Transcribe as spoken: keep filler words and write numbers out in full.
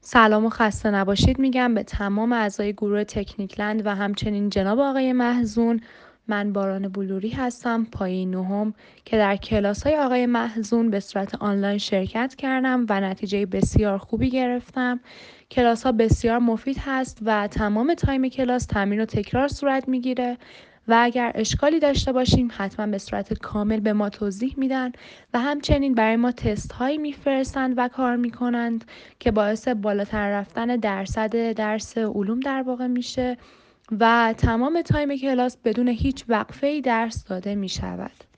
سلام و خسته نباشید میگم به تمام اعضای گروه تکنیکلند و همچنین جناب آقای محزون. من باران بلوری هستم، پایه نهم که در کلاس های آقای محزون به صورت آنلاین شرکت کردم و نتیجه بسیار خوبی گرفتم. کلاس ها بسیار مفید هست و تمام تایم کلاس تمرین و تکرار صورت میگیره و اگر اشکالی داشته باشیم حتما به صورت کامل به ما توضیح میدن و همچنین برای ما تست هایی میفرستند و کار میکنند که باعث بالاتر رفتن درصد درس علوم در واقع میشه و تمام تایم کلاس بدون هیچ وقفه‌ای درس داده میشود.